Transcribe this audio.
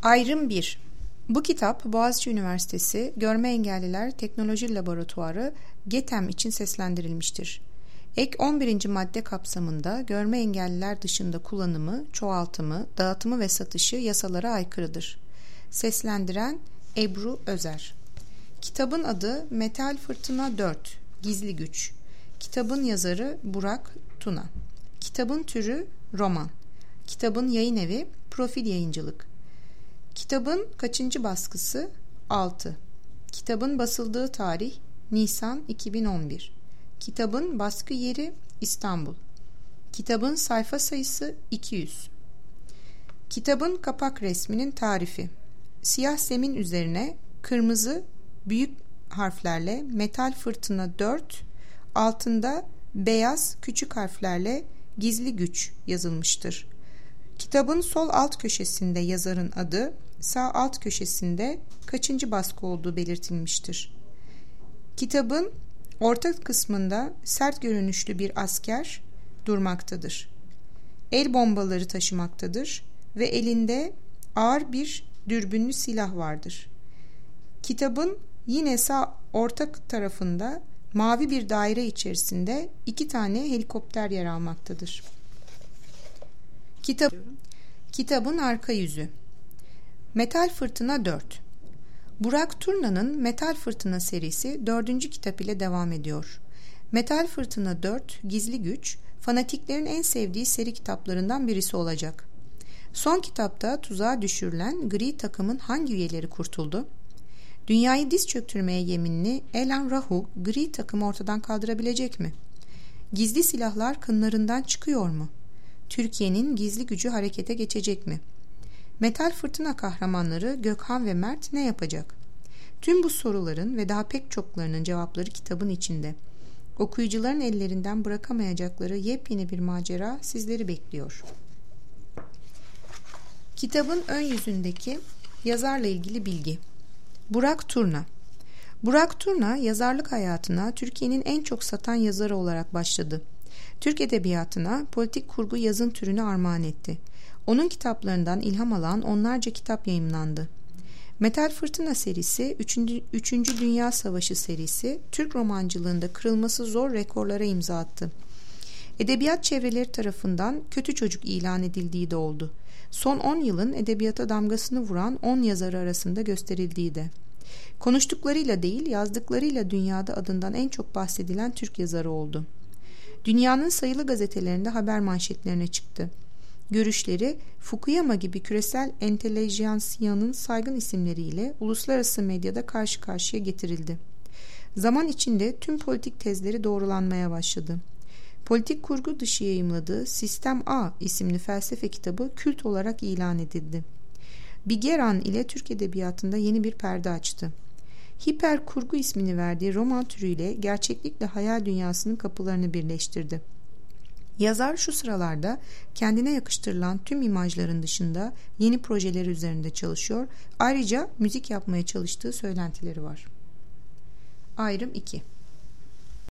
Ayrım 1. Bu kitap Boğaziçi Üniversitesi Görme Engelliler Teknoloji Laboratuvarı GETEM için seslendirilmiştir. Ek 11. madde kapsamında görme engelliler dışında kullanımı, çoğaltımı, dağıtımı ve satışı yasalara aykırıdır. Seslendiren Ebru Özer. Kitabın adı Metal Fırtına 4 Gizli Güç. Kitabın yazarı Burak Tuna. Kitabın türü roman. Kitabın yayın evi Profil Yayıncılık. Kitabın kaçıncı baskısı? 6. Kitabın basıldığı tarih Nisan 2011. Kitabın baskı yeri İstanbul. Kitabın sayfa sayısı 200. Kitabın kapak resminin tarifi. Siyah zemin üzerine kırmızı büyük harflerle Metal Fırtına 4, altında beyaz küçük harflerle Gizli Güç yazılmıştır. Kitabın sol alt köşesinde yazarın adı, sağ alt köşesinde kaçıncı baskı olduğu belirtilmiştir. Kitabın orta kısmında sert görünüşlü bir asker durmaktadır. El bombaları taşımaktadır ve elinde ağır bir dürbünlü silah vardır. Kitabın yine sağ orta tarafında mavi bir daire içerisinde 2 tane helikopter yer almaktadır. Kitabın arka yüzü. Metal Fırtına 4. Burak Turna'nın Metal Fırtına serisi 4. kitap ile devam ediyor. Metal Fırtına 4 Gizli Güç, fanatiklerin en sevdiği seri kitaplarından birisi olacak. Son kitapta tuzağa düşürülen gri takımın hangi üyeleri kurtuldu? Dünyayı diz çöktürmeye yeminli Elan Rahu gri takımı ortadan kaldırabilecek mi? Gizli silahlar kınlarından çıkıyor mu? Türkiye'nin gizli gücü harekete geçecek mi? Metal Fırtına kahramanları Gökhan ve Mert ne yapacak? Tüm bu soruların ve daha pek çoklarının cevapları kitabın içinde. Okuyucuların ellerinden bırakamayacakları yepyeni bir macera sizleri bekliyor. Kitabın ön yüzündeki yazarla ilgili bilgi. Burak Turna. Burak Turna yazarlık hayatına Türkiye'nin en çok satan yazarı olarak başladı. Türk edebiyatına politik kurgu yazın türünü armağan etti. Onun kitaplarından ilham alan onlarca kitap yayımlandı. Metal Fırtına serisi, 3. Dünya Savaşı serisi, Türk romancılığında kırılması zor rekorlara imza attı. Edebiyat çevreleri tarafından kötü çocuk ilan edildiği de oldu. Son 10 yılın edebiyata damgasını vuran 10 yazarı arasında gösterildiği de. Konuştuklarıyla değil, yazdıklarıyla dünyada adından en çok bahsedilen Türk yazarı oldu. Dünyanın sayılı gazetelerinde haber manşetlerine çıktı. Görüşleri Fukuyama gibi küresel entelejansiyanın saygın isimleriyle uluslararası medyada karşı karşıya getirildi. Zaman içinde tüm politik tezleri doğrulanmaya başladı. Politik kurgu dışı yayımladığı Sistem A isimli felsefe kitabı kült olarak ilan edildi. Bigeran ile Türk edebiyatında yeni bir perde açtı. Hiper kurgu ismini verdiği roman türüyle gerçeklikle hayal dünyasının kapılarını birleştirdi. Yazar şu sıralarda kendine yakıştırılan tüm imajların dışında yeni projeleri üzerinde çalışıyor. Ayrıca müzik yapmaya çalıştığı söylentileri var. Ayrım 2.